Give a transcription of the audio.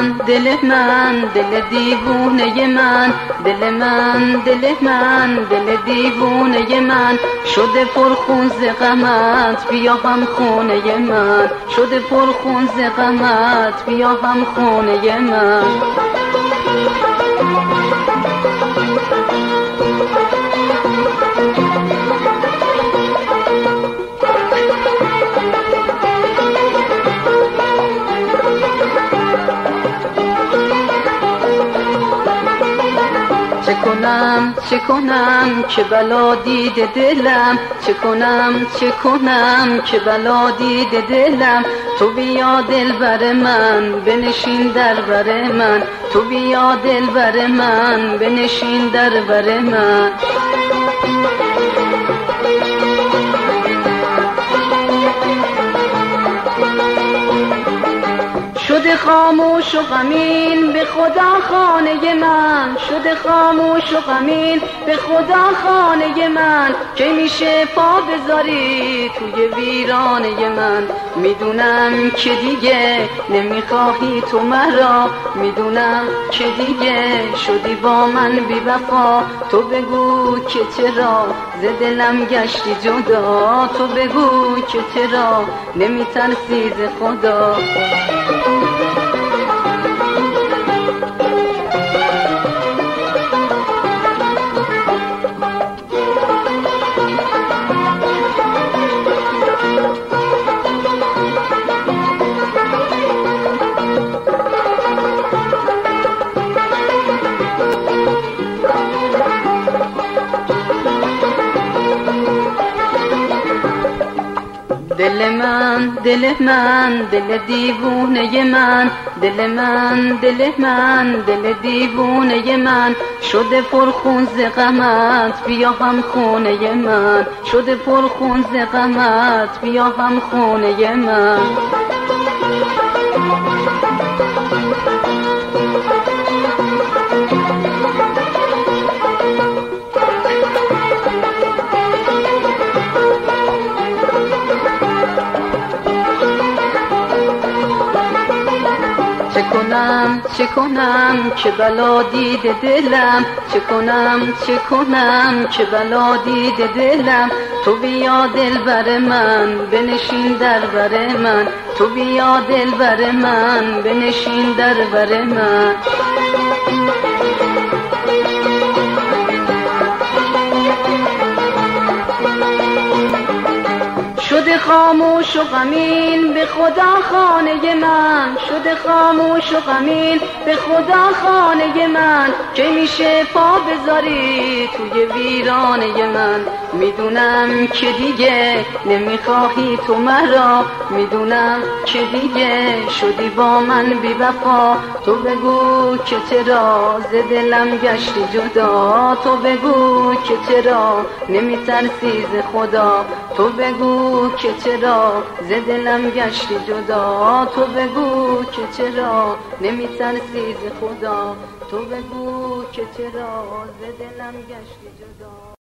دل من، دل دیوونه من، دل من، دل من، دل دیوونه من شده پرخون ز غمت، بیا هم خونه من شده پرخون ز غمت، بیا هم خونه من. چه کنم که بلا دیده دلم، چه کنم که بلا دیده دلم. تو بیا دلبر من بنشین در بر من، تو بیا دلبر من بنشین در بر من. شده خاموش و غمین به خدا خانه من، شده خاموش و غمین به خدا خانه من. که میشه پا بذاری توی ویرانه من، میدونم که دیگه نمیخواهی تو مرا، میدونم که دیگه شدی با من بی وفا. تو بگو که چرا ز دلم گشتی جدا، تو بگو که چرا نمیترسی ز خدا. دل من، دل من، دل دیوونه من، دل من، دل من، دل دیوونه من شده پرخون ز غمت، بیا هم خونه من شده پرخون ز غمت، بیا هم خونه من. چه کنم که بلا دیده دلم، چه کنم که بلا دیده دلم. تو بیا دلبر من بنشین در بر من، تو بیا دلبر من بنشین در بر من. شده خاموش و غمین به خدا خانه من، شده خاموش و غمین به خدا خانه من. که میشه پا بذاری توی ویرانه من، میدونم که دیگه نمیخواهی تو مرا، میدونم که دیگه شدی با من بی وفا. تو بگو که چرا ز دلم گشتی جدا، تو بگو که چرا نمیترسی ز خدا. تو بگو که چرا ز دلم گشتی جدا، تو بگو که چرا نمیترسی ز خدا. تو بگو که چرا ز دلم گشتی جدا.